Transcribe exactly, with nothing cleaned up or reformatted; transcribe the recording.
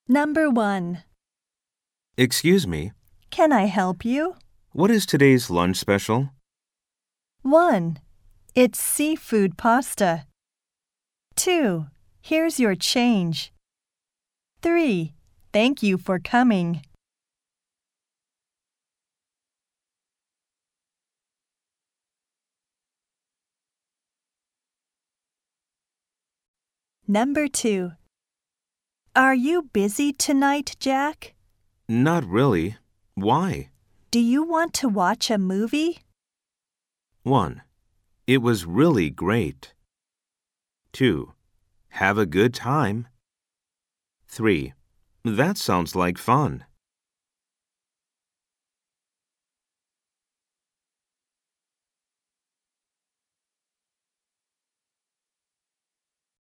Number one. Excuse me, Can I help you? what is today's lunch special? one. It's seafood pasta. two. Here's your change. three. Thank you for coming. Number two. Are you busy tonight, Jack? Not really. Why? Do you want to watch a movie? one. It was really great. two. Have a good time. three. That sounds like fun.